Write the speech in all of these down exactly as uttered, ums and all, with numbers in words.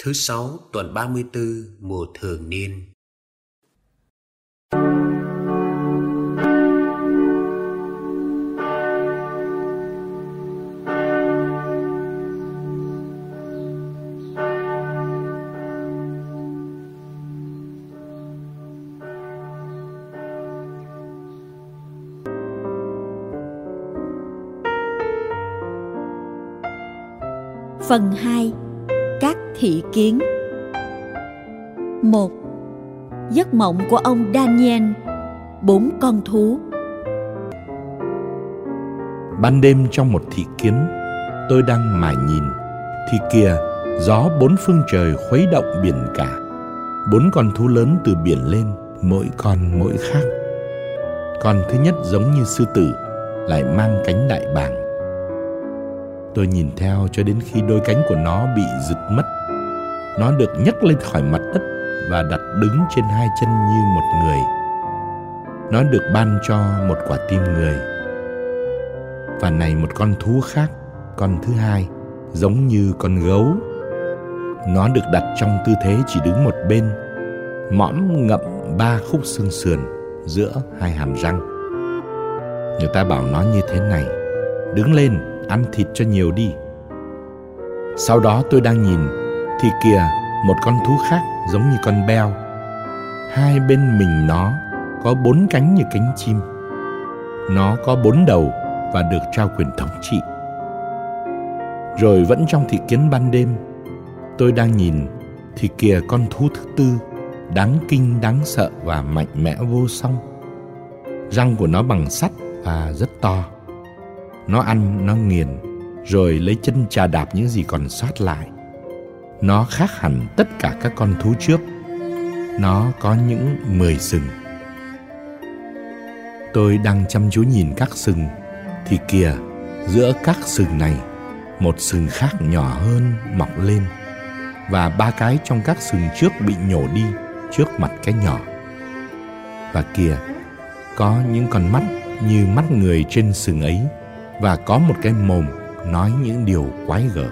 Thứ sáu tuần ba mươi tư mùa thường niên. Phần hai. Các thị kiến. Một. Giấc mộng của ông Daniel. Bốn con thú. Ban đêm trong một thị kiến, tôi đang mải nhìn, thì kìa, gió bốn phương trời khuấy động biển cả. Bốn con thú lớn từ biển lên, mỗi con mỗi khác. Con thứ nhất giống như sư tử, lại mang cánh đại bàng. Tôi nhìn theo cho đến khi đôi cánh của nó bị giật mất. Nó được nhấc lên khỏi mặt đất và đặt đứng trên hai chân như một người. Nó được ban cho một quả tim người. Và này một con thú khác, con thứ hai, giống như con gấu. Nó được đặt trong tư thế chỉ đứng một bên, mõm ngậm ba khúc xương sườn giữa hai hàm răng. Người ta bảo nó như thế này: đứng lên, ăn thịt cho nhiều đi. Sau đó tôi đang nhìn, thì kìa, một con thú khác giống như con beo. Hai bên mình nó có bốn cánh như cánh chim. Nó có bốn đầu và được trao quyền thống trị. Rồi vẫn trong thị kiến ban đêm, tôi đang nhìn, thì kìa con thú thứ tư, đáng kinh đáng sợ và mạnh mẽ vô song. Răng của nó bằng sắt và rất to. Nó ăn, nó nghiền, rồi lấy chân chà đạp những gì còn sót lại. Nó khác hẳn tất cả các con thú trước. Nó có những mười sừng. Tôi đang chăm chú nhìn các sừng, thì kìa, giữa các sừng này, một sừng khác nhỏ hơn mọc lên, và ba cái trong các sừng trước bị nhổ đi trước mặt cái nhỏ. Và kìa, có những con mắt như mắt người trên sừng ấy, và có một cái mồm nói những điều quái gở.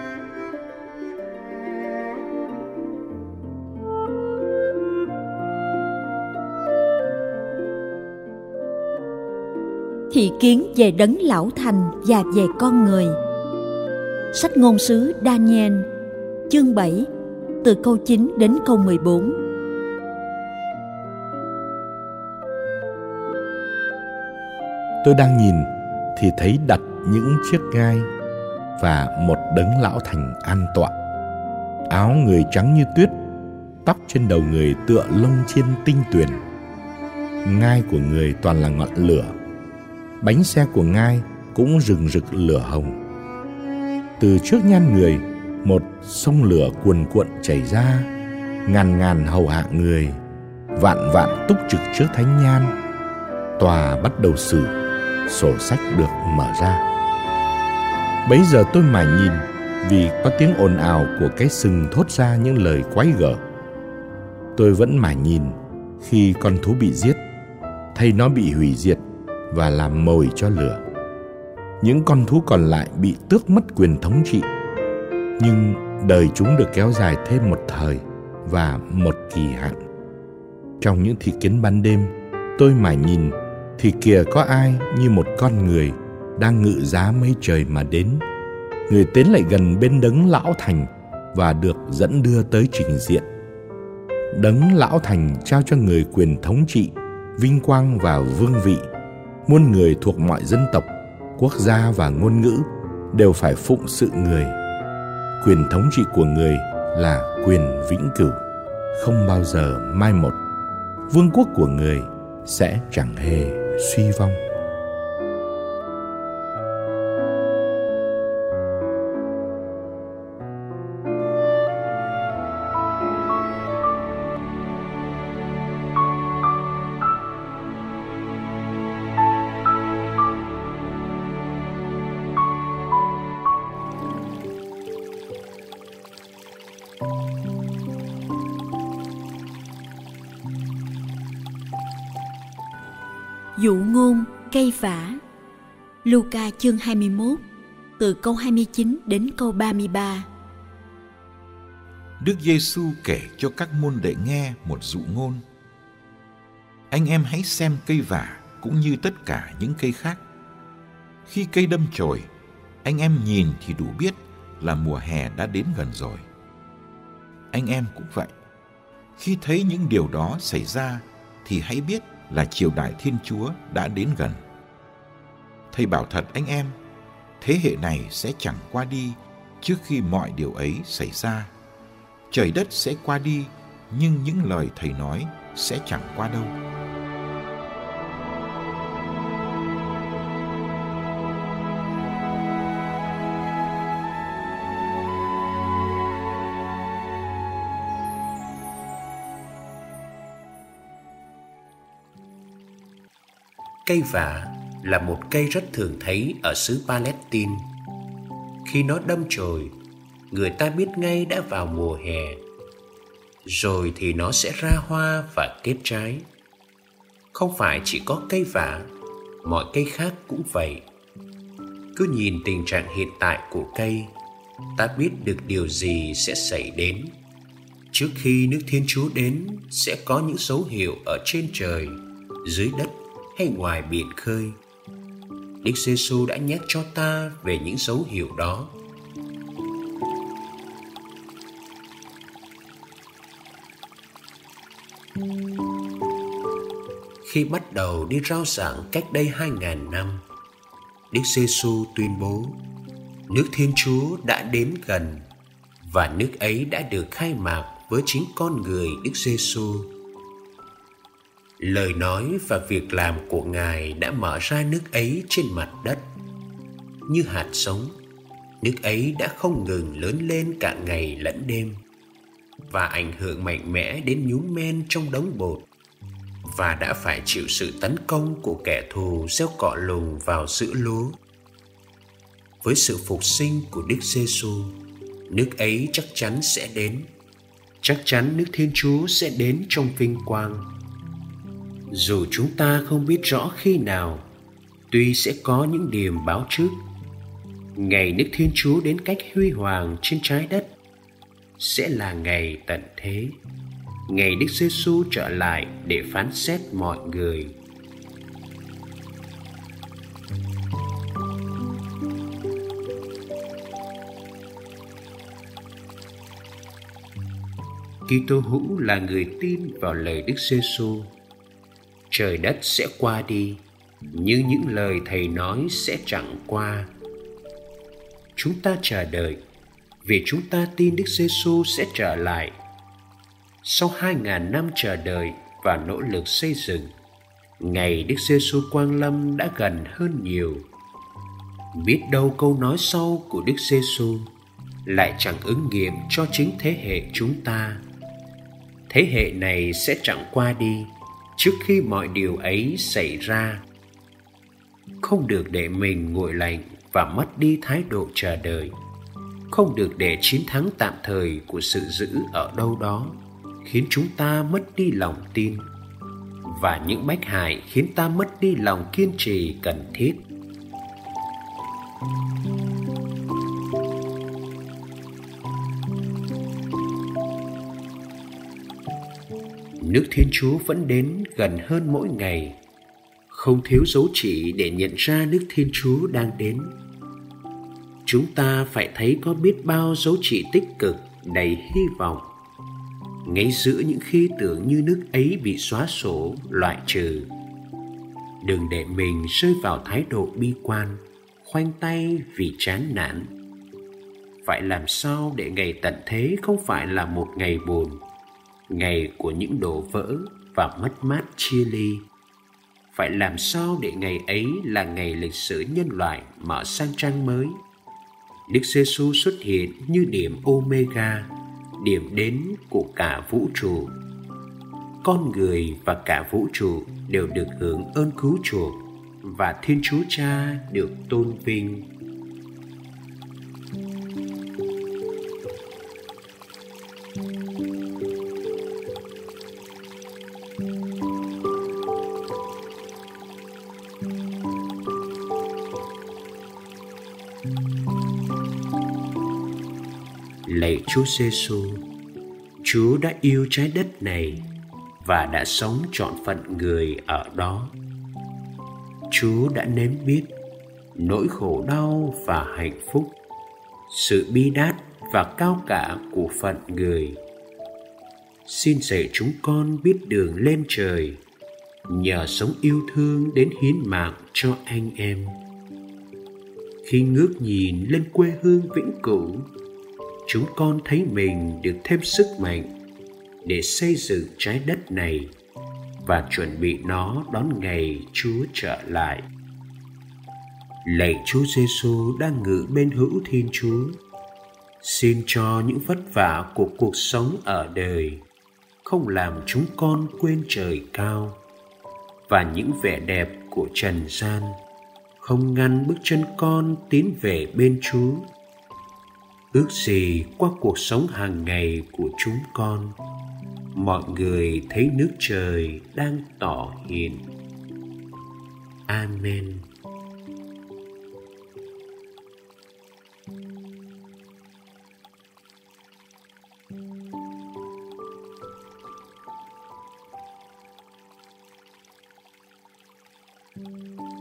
Thị kiến về Đấng Lão Thành và về con người. Sách ngôn sứ Daniel, chương bảy, từ câu chín đến câu mười bốn. Tôi đang nhìn, thì thấy đặt những chiếc ngai và một Đấng Lão Thành an tọa. Áo người trắng như tuyết, tóc trên đầu người tựa lông chiên tinh tuyền. Ngai của người toàn là ngọn lửa. Bánh xe của ngai cũng rừng rực lửa hồng. Từ trước nhan người, một sông lửa cuồn cuộn chảy ra. Ngàn ngàn hầu hạ người, vạn vạn túc trực trước thánh nhan. Tòa bắt đầu xử, sổ sách được mở ra. Bấy giờ tôi mải nhìn, vì có tiếng ồn ào của cái sừng thốt ra những lời quái gở. Tôi vẫn mải nhìn khi con thú bị giết, thấy nó bị hủy diệt và làm mồi cho lửa. Những con thú còn lại bị tước mất quyền thống trị, nhưng đời chúng được kéo dài thêm một thời và một kỳ hạn. Trong những thị kiến ban đêm, tôi mải nhìn, thì kìa có ai như một con người đang ngự giá mây trời mà đến. Người tiến lại gần bên Đấng Lão Thành và được dẫn đưa tới trình diện. Đấng Lão Thành trao cho người quyền thống trị, vinh quang và vương vị. Muôn người thuộc mọi dân tộc, quốc gia và ngôn ngữ đều phải phụng sự người. Quyền thống trị của người là quyền vĩnh cửu, không bao giờ mai một. Vương quốc của người sẽ chẳng hề suy vong. Dụ ngôn cây vả. Luca chương hai mươi mốt, từ câu hai mươi chín đến câu ba mươi ba. Đức Giêsu kể cho các môn đệ nghe một dụ ngôn. Anh em hãy xem cây vả cũng như tất cả những cây khác. Khi cây đâm chồi, anh em nhìn thì đủ biết là mùa hè đã đến gần rồi. Anh em cũng vậy. Khi thấy những điều đó xảy ra thì hãy biết là triều đại Thiên Chúa đã đến gần. Thầy bảo thật anh em, thế hệ này sẽ chẳng qua đi trước khi mọi điều ấy xảy ra. Trời đất sẽ qua đi, nhưng những lời Thầy nói sẽ chẳng qua đâu. Cây vả là một cây rất thường thấy ở xứ Palestine. Khi nó đâm chồi, người ta biết ngay đã vào mùa hè. Rồi thì nó sẽ ra hoa và kết trái. Không phải chỉ có cây vả, mọi cây khác cũng vậy. Cứ nhìn tình trạng hiện tại của cây, ta biết được điều gì sẽ xảy đến. Trước khi nước Thiên Chúa đến, sẽ có những dấu hiệu ở trên trời, dưới đất hay ngoài biển khơi. Đức Giêsu đã nhắc cho ta về những dấu hiệu đó. Khi bắt đầu đi rao giảng cách đây hai ngàn năm, Đức Giêsu tuyên bố nước Thiên Chúa đã đến gần, và nước ấy đã được khai mạc với chính con người Đức Giêsu. Lời nói và việc làm của Ngài đã mở ra nước ấy trên mặt đất. Như hạt giống, nước ấy đã không ngừng lớn lên cả ngày lẫn đêm và ảnh hưởng mạnh mẽ đến nhúm men trong đống bột, và đã phải chịu sự tấn công của kẻ thù gieo cỏ lùng vào giữa lúa. Với sự phục sinh của Đức Giêsu, nước ấy chắc chắn sẽ đến. Chắc chắn nước Thiên Chúa sẽ đến trong vinh quang. Dù chúng ta không biết rõ khi nào, tuy sẽ có những điềm báo trước. Ngày nước Thiên Chúa đến cách huy hoàng trên trái đất sẽ là ngày tận thế, ngày Đức Giêsu trở lại để phán xét mọi người. Kitô hữu là người tin vào lời Đức Giêsu. Trời đất sẽ qua đi, nhưng những lời Thầy nói sẽ chẳng qua. Chúng ta chờ đợi vì chúng ta tin Đức Giêsu sẽ trở lại. Sau hai ngàn năm chờ đợi và nỗ lực xây dựng, ngày Đức Giêsu quang lâm đã gần hơn nhiều. Biết đâu câu nói sau của Đức Giêsu lại chẳng ứng nghiệm cho chính thế hệ chúng ta. Thế hệ này sẽ chẳng qua đi trước khi mọi điều ấy xảy ra. Không được để mình nguội lạnh và mất đi thái độ chờ đợi. Không được để chiến thắng tạm thời của sự dữ ở đâu đó khiến chúng ta mất đi lòng tin, và những bách hại khiến ta mất đi lòng kiên trì cần thiết. Nước Thiên Chúa vẫn đến gần hơn mỗi ngày. Không thiếu dấu chỉ để nhận ra nước Thiên Chúa đang đến. Chúng ta phải thấy có biết bao dấu chỉ tích cực đầy hy vọng. Ngay giữa những khi tưởng như nước ấy bị xóa sổ, loại trừ. Đừng để mình rơi vào thái độ bi quan, khoanh tay vì chán nản. Phải làm sao để ngày tận thế không phải là một ngày buồn, ngày của những đổ vỡ và mất mát chia ly. Phải làm sao để ngày ấy là ngày lịch sử nhân loại mở sang trang mới. Đức Giêsu xuất hiện như điểm Omega, điểm đến của cả vũ trụ. Con người và cả vũ trụ đều được hưởng ơn cứu chuộc, và Thiên Chúa Cha được tôn vinh. Lạy Chúa Giêsu, Chúa đã yêu trái đất này và đã sống trọn phận người ở đó. Chúa đã nếm biết nỗi khổ đau và hạnh phúc, sự bi đát và cao cả của phận người. Xin dạy chúng con biết đường lên trời, nhờ sống yêu thương đến hiến mạng cho anh em. Khi ngước nhìn lên quê hương vĩnh cửu, chúng con thấy mình được thêm sức mạnh để xây dựng trái đất này và chuẩn bị nó đón ngày Chúa trở lại. Lạy Chúa Giêsu đang ngự bên hữu Thiên Chúa, xin cho những vất vả của cuộc sống ở đời không làm chúng con quên trời cao, và những vẻ đẹp của trần gian không ngăn bước chân con tiến về bên Chúa. Ước gì qua cuộc sống hàng ngày của chúng con, mọi người thấy nước trời đang tỏ hiện. Amen. Thank you.